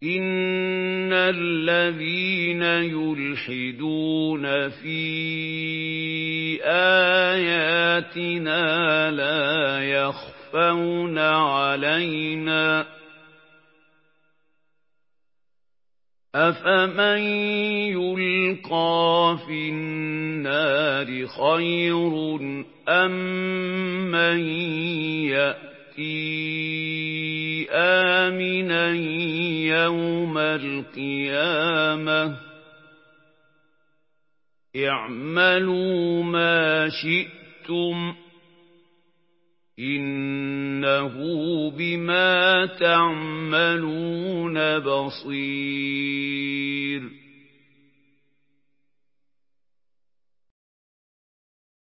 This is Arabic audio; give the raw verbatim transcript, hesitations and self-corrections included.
إِنَّ الَّذِينَ يُلْحِدُونَ فِي آيَاتِنَا لَا يَخْفَوْنَ عَلَيْنَا أَفَمَن يُلْقَىٰ فِي النَّارِ خَيْرٌ أَم مَّن يَأْتِي آمِنًا يَوْمَ الْقِيَامَةِ اعْمَلُوا مَا شِئْتُمْ إِنَّهُ بِمَا تَعْمَلُونَ بَصِيرٌ